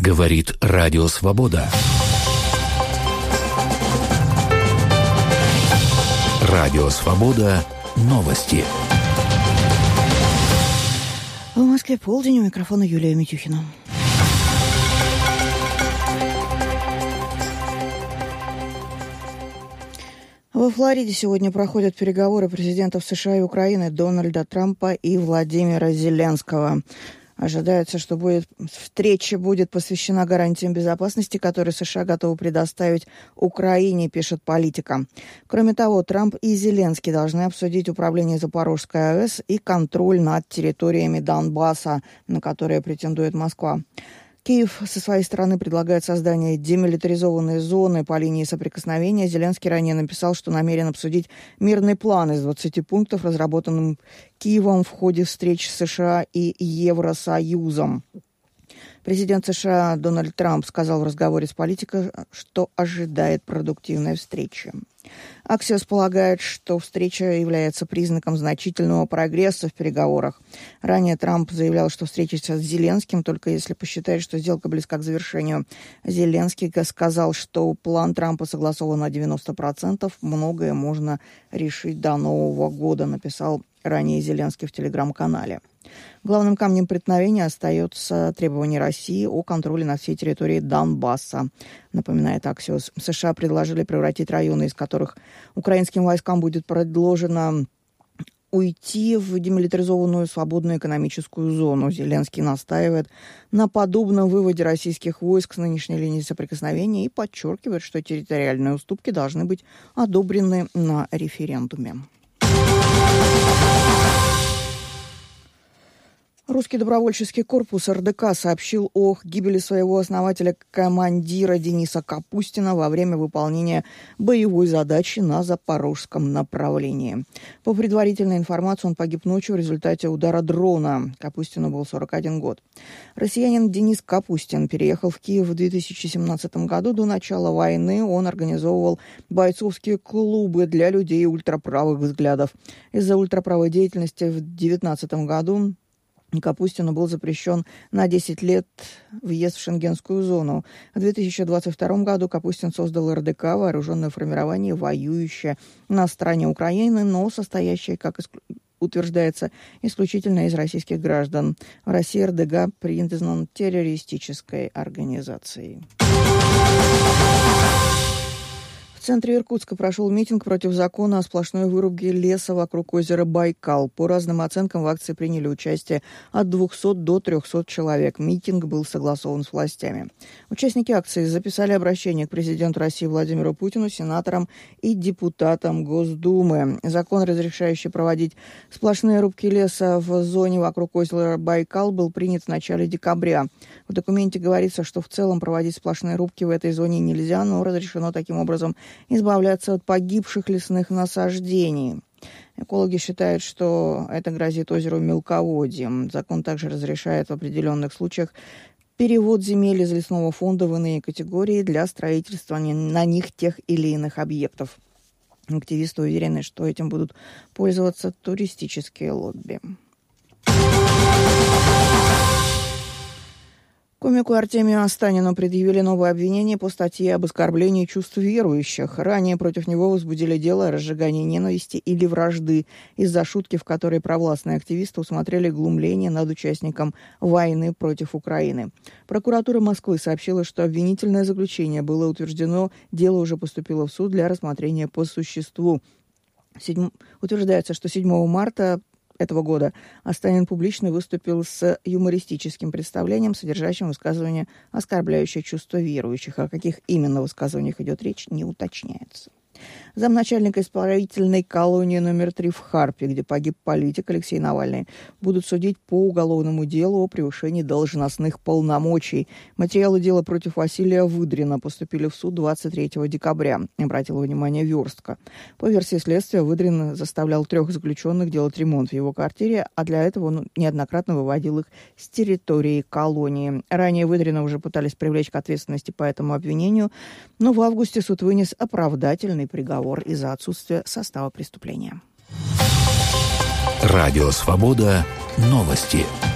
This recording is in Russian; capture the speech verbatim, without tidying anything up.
Говорит Радио Свобода. Радио Свобода. Новости. В Москве полдень, у микрофона Юлия Митюхина. Во Флориде сегодня проходят переговоры президентов США и Украины Дональда Трампа и Владимира Зеленского. Ожидается, что будет, встреча будет посвящена гарантиям безопасности, которые США готовы предоставить Украине, пишет Политика. Кроме того, Трамп и Зеленский должны обсудить управление Запорожской АЭС и контроль над территориями Донбасса, на которые претендует Москва. Киев со своей стороны предлагает создание демилитаризованной зоны по линии соприкосновения. Зеленский ранее написал, что намерен обсудить мирный план из двадцати пунктов, разработанным Киевом в ходе встреч с США и Евросоюзом. Президент США Дональд Трамп сказал в разговоре с Политикой, что ожидает продуктивной встречи. Axios полагает, что встреча является признаком значительного прогресса в переговорах. Ранее Трамп заявлял, что встретится с Зеленским, только если посчитает, что сделка близка к завершению. Зеленский сказал, что план Трампа согласован на девяносто процентов, многое можно решить до Нового года, написал ранее Зеленский в телеграм-канале. Главным камнем преткновения остается требование России о контроле над всей территорией Донбасса, напоминает Axios. США предложили превратить районы, из которых украинским войскам будет предложено уйти в демилитаризованную свободную экономическую зону. Зеленский настаивает на подобном выводе российских войск с нынешней линии соприкосновения и подчеркивает, что территориальные уступки должны быть одобрены на референдуме. Русский добровольческий корпус эр дэ ка сообщил о гибели своего основателя-командира Дениса Капустина во время выполнения боевой задачи на запорожском направлении. По предварительной информации, он погиб ночью в результате удара дрона. Капустину был сорок один год. Россиянин Денис Капустин переехал в Киев в две тысячи семнадцатом году. До начала войны он организовывал бойцовские клубы для людей ультраправых взглядов. Из-за ультраправой деятельности в две тысячи девятнадцатом году Капустину был запрещен на десять лет въезд в шенгенскую зону. В две тысячи двадцать втором году Капустин создал эр дэ ка, вооруженное формирование, воюющее на стороне Украины, но состоящее, как утверждается, исключительно из российских граждан. В России эр дэ ка признан террористической организацией. В центре Иркутска прошел митинг против закона о сплошной вырубке леса вокруг озера Байкал. По разным оценкам в акции приняли участие от двухсот до трехсот человек. Митинг был согласован с властями. Участники акции записали обращение к президенту России Владимиру Путину, сенаторам и депутатам Госдумы. Закон, разрешающий проводить сплошные рубки леса в зоне вокруг озера Байкал, был принят в начале декабря. В документе говорится, что в целом проводить сплошные рубки в этой зоне нельзя, но разрешено таким образом избавляться от погибших лесных насаждений. Экологи считают, что это грозит озеру мелководьем. Закон также разрешает в определенных случаях перевод земель из лесного фонда в иные категории для строительства на них тех или иных объектов. Активисты уверены, что этим будут пользоваться туристические лобби. Комику Артемию Астанину предъявили новое обвинение по статье об оскорблении чувств верующих. Ранее против него возбудили дело о разжигании ненависти или вражды из-за шутки, в которой провластные активисты усмотрели глумление над участником войны против Украины. Прокуратура Москвы сообщила, что обвинительное заключение было утверждено, дело уже поступило в суд для рассмотрения по существу. Седьм... Утверждается, что седьмого марта этого года Астанин публично выступил с юмористическим представлением, содержащим высказывание, оскорбляющее чувства верующих. О каких именно высказываниях идет речь, не уточняется. Замначальника исправительной колонии номер три в Харпе, где погиб политик Алексей Навальный, будут судить по уголовному делу о превышении должностных полномочий. Материалы дела против Василия Выдрина поступили в суд двадцать третьего декабря, обратила внимание Верстка. По версии следствия, Выдрин заставлял трех заключенных делать ремонт в его квартире, а для этого он неоднократно выводил их с территории колонии. Ранее Выдрина уже пытались привлечь к ответственности по этому обвинению, но в августе суд вынес оправдательный приговор из-за отсутствия состава преступления. Радио Свобода. Новости.